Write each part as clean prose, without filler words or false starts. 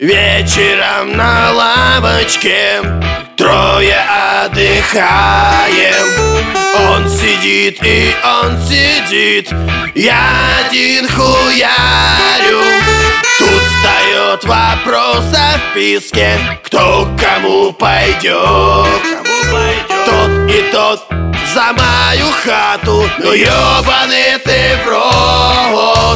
Вечером на лавочке трое отдыхаем. Он сидит и он сидит, я один хуярю. Тут встает вопрос о вписке, кто к кому пойдет. Тот и тот за мою хату, ну ёбаный ты в рот.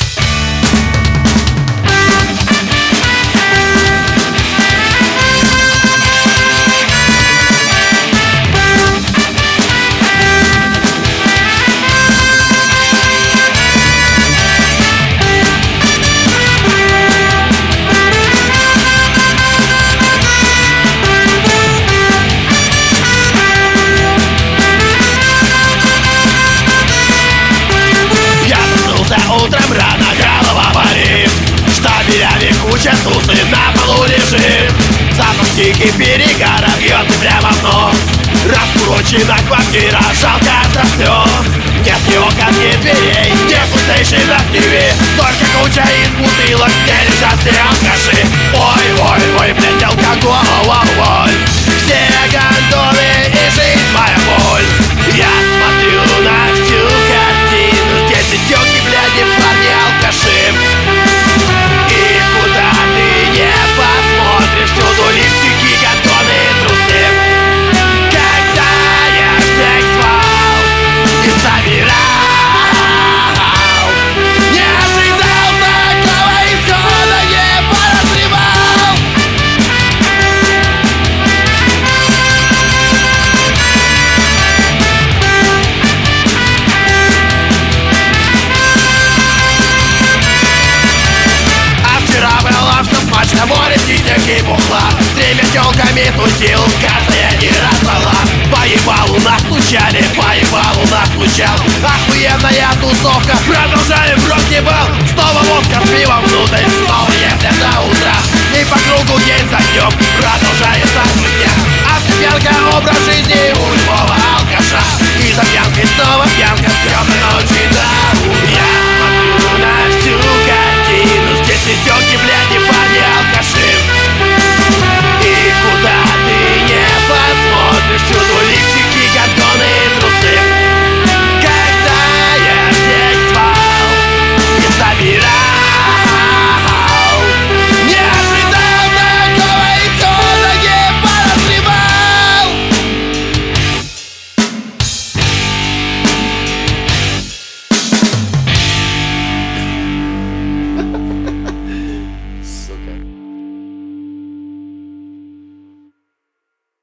Утром рано, голова болит, в штабелями куча тусы на полу лежит. Запах дикий перегара бьет и прямо в нос. Раскурочена квартира, жалко от слез. Нет ни окон, ни дверей, ни пустейшей доски. Только куча из бутылок, где лежат все алкаши. Ой, ой, ой, блядь, алкоголь. Все гондоны и жизнь моя боль. Я смотрю на всю картину, здесь и тёлки, блядь, и парни алкаши. И куда ты не посмотришь, всюду лифчики, гондоны и трусы. Когда я всех звал и собирал, не ожидал такого исхода, не подозревал. На море синяк и бухла, с тремя тёлками тусил, каждая не раздала. Поебалу настучали, поебалу настучал. Охуенная тусовка, продолжаем, брод не был. Снова водка с пивом внутрь, снова